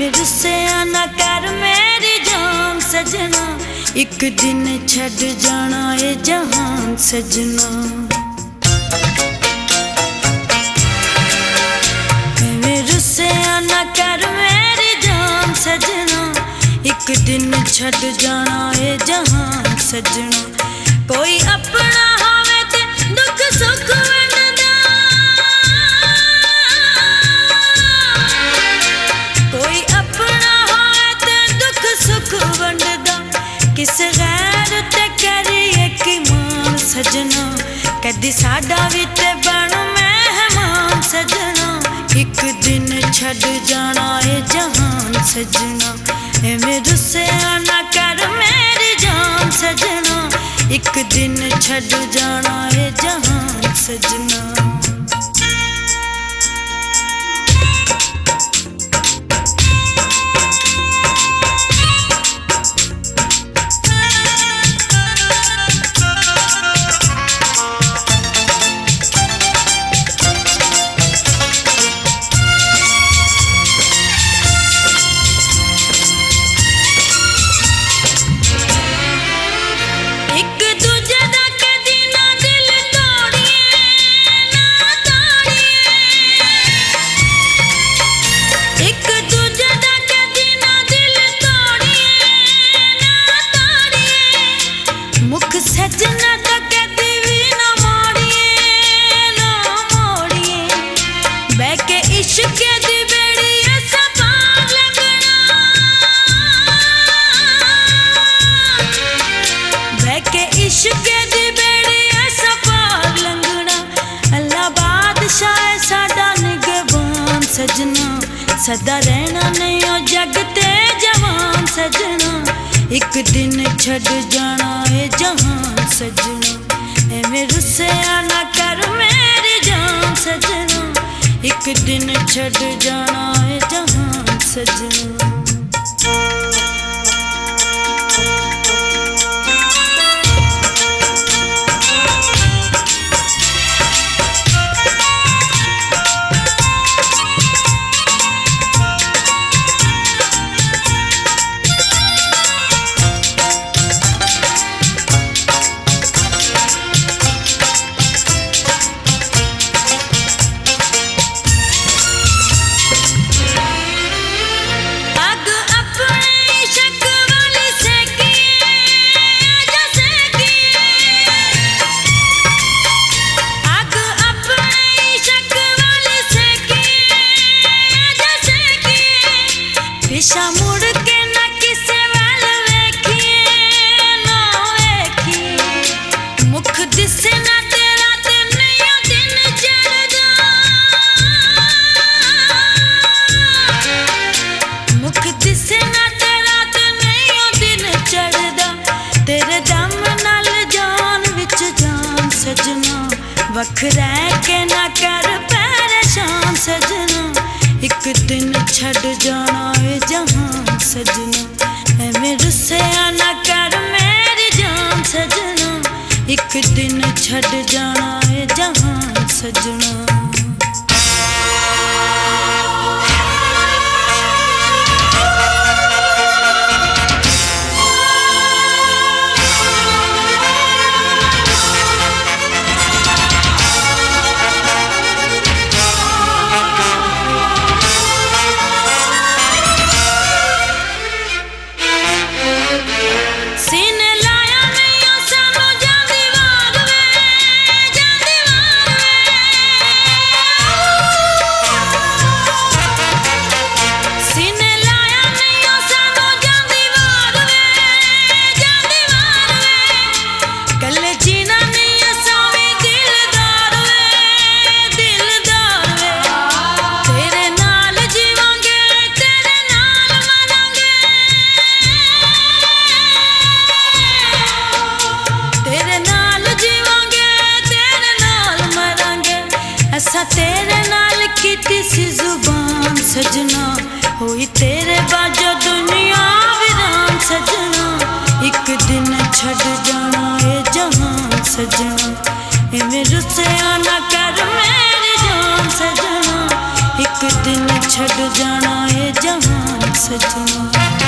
एवें रुस्सिया ना कर मेरी जान सजना, एक दिन छड़ जाना ए जहान सजना। एवें रुस्सिया ना कर मेरी जान सजना, एक दिन छड़ जाना ए जहान सजना। कोई अपना होवे ते दुख सुख वंडदा, कोई अपना होवे ते दुख सुख वंडदा, किस गैर ते करिए कि मान सजना। कदी साडा भी ते बन मेहमान सजना, एक दिन छड़ जाना ए जहान सजना। एवें रुस्सिया ना कर मेरी जान सजना, एक दिन छड़ जाना ए जहान सजना। सजना सदा रहना नहीं ओ जग ते जवान सजना, एक दिन छड़ जाना ए जहान सजना। एवें रुस्सिया ना कर मेरी जान सजना, एक दिन छड़ जाना ए जहान सजना। पिछा मुड़ के ना किसे वाल वेखिए ना वेखी, मुख दिसे ना तेरा ते नहीं दिन चढ़दा, मुख दिसे ना तेरा ते नहीं दिन चढ़दा। तेरे दम नाल जान विच जान सजना, वख रह के ना कर परेशान सजना, एक दिन छड़ जाना ए जहान सजना। एवें रुस्सिया ना कर मेरी जान सजना, एक दिन छड़ जाना ए जहान सजना। तेरे नाल कीती सी जुबान सजना, होई तेरे बाजो दुनिया वीरान सजना, एक दिन छड़ जाना ए जहान सजना। एवें रुस्सिया ना कर मेरी जान सजना, एक दिन छड़ जाना ए जहान सजना।